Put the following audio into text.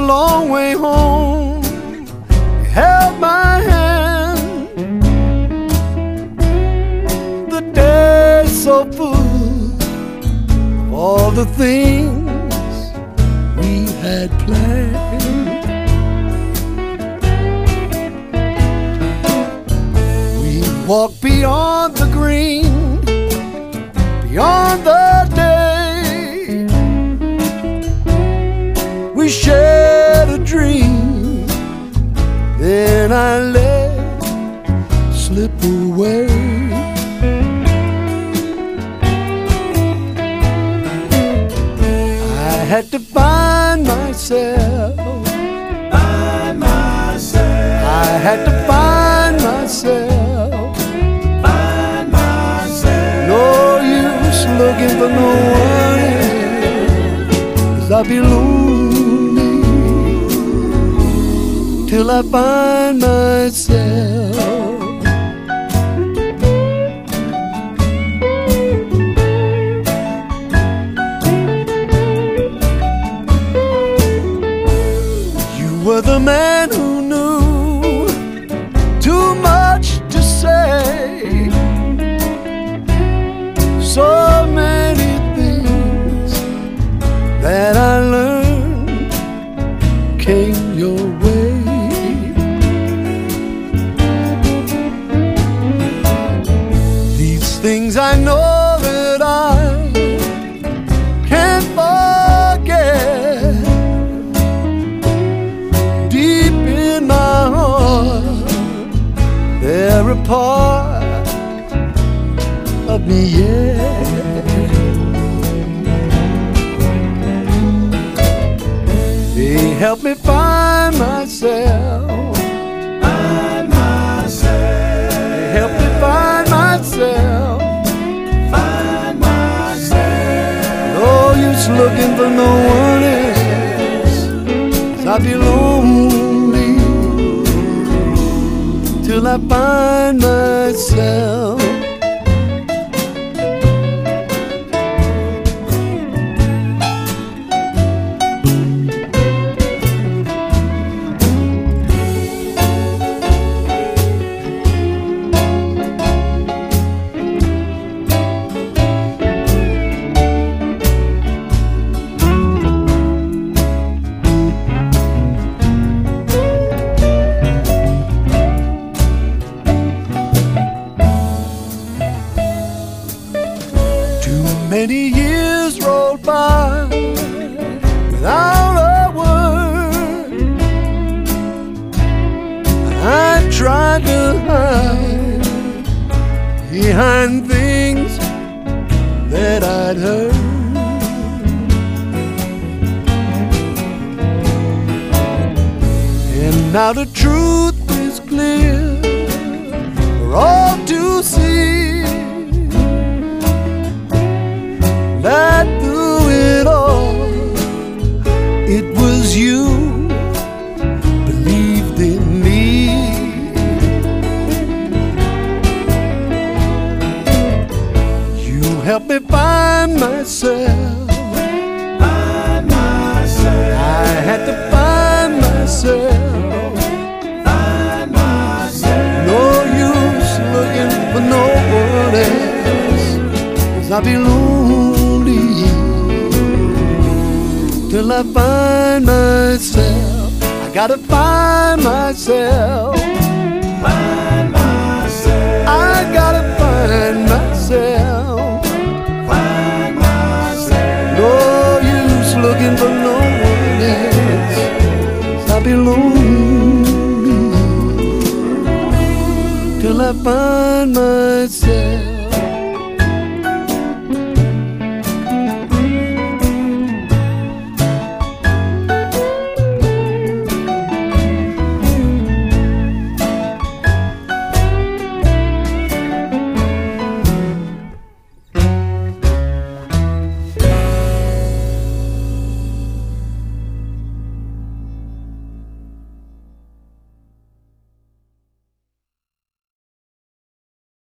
long way home. You held my hand. The day's so full of all the things we had planned. We walked beyond the green, beyond the day. We shared a dream, then I let it slip away. I had to find myself. I had to find myself. No use looking for no one else, 'cause I'll be lonely till I find myself. You were the man who knew too much to say. So many things that I learned came your way. These things I know that I can't forget. Deep in my heart, they're a part of me, yeah. They help me find myself. They help me find myself. No use looking for no one else, 'cause I'll be lonely till I find myself. Many years rolled by without a word. I tried to hide behind things that I'd heard. And now the truth is clear for all to see, that through it all, it was you believed in me. You helped me find myself. I had to find myself. No use looking for no one else, 'cause I'll be lonely till I find myself. I gotta find myself. I gotta find myself. No use looking for no one else, 'cause I'll be lonely till I find myself.